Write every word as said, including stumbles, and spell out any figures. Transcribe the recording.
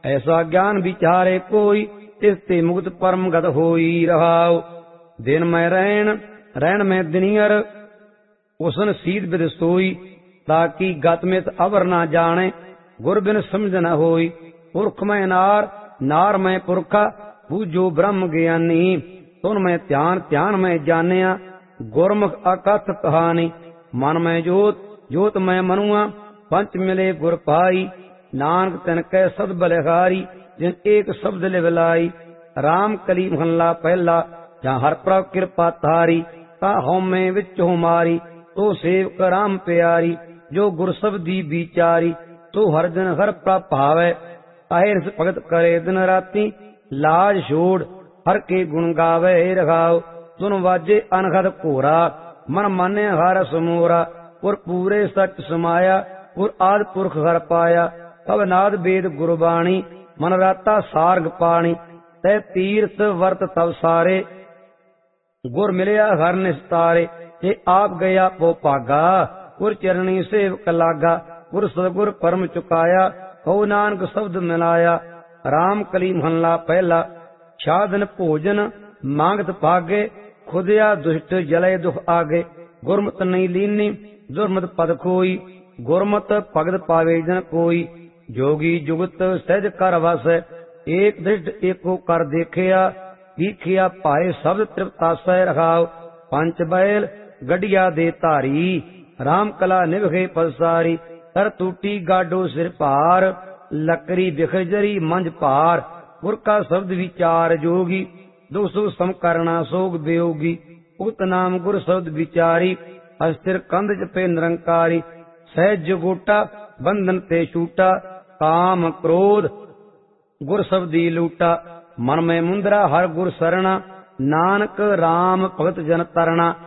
ऐसा ज्ञान विचारे कोई, तिसते मुक्त परम गत होई रहाओ। दिन में रैन रैन में दिनियर, उसन सीत बिद सोई, ताकि गत मित अवर ना जाने, गुर बिन समझ न होई। पुरख में नार नार में पुरखा, पूजो ब्रह्म ज्ञानी, तुन में ध्यान ध्यान में जानिया, गुरमुख अकथ कहानी। मन में जोत जोत में मनुआ, पंच मिले गुर पाई, नानक तिन कै सद बलिहारी, जिन एक शब्द लिवलाई। राम कली महला पहला, जहाँ हर प्रभ कृपा तारी, ता हौमे विच हुमारी, तो सेवक राम प्यारी। जो गुर शब्दी विचारी, तो हर दिन हर प्रभ भावै, ताहिर भगत करे दिन राती, लाज छोड़ हर के गुण गावे रघाओ। सुन वाजे अनहद घोरा, मन माने हर समोरा, पुर पूरे सच समाया, पुर आद पुरख हर पाया। तब नाद वेद गुरबाणी, मन राता सार्ग पाणी, तै तीर्थ वर्त तब सारे, गुर मिलया हर निस्तारे। ते आप गया पो भागा, गुर चरणी सेवक लागा, गुर सतगुर परम चुकाया, हो नानक शब्द मिलाया। राम कली महला पहला, छादन भोजन मांगत भागे, खुदया दुष्ट जलय दुख आगे। गुरमत नहीं लीनी दुर्मत पद खोई, गुरमत भगत पावे जन कोई। जोगी जुगत सहज कर वस, एक दृष्ट एको कर देखिया, दीखिया पाए शब्द तृप्तासय रखाओ। पंच बैल गढ़िया दे धारी, राम कला निभे पसारी। तर टूटी गाडो सिर पार, लकड़ी बिखजरी मंझ पार। गुर का शब्द विचार जोगी, दुख सुख सम करना सोग वियोगी। उक्त नाम गुर शब्द विचारी, अस्थिर कंध जपे निरंकारी। सहज गोटा बंधन ते छूटा, काम क्रोध गुर शब्दी लूटा। मन में मुंदरा हर गुर सरना, नानक राम भगत जन तरना।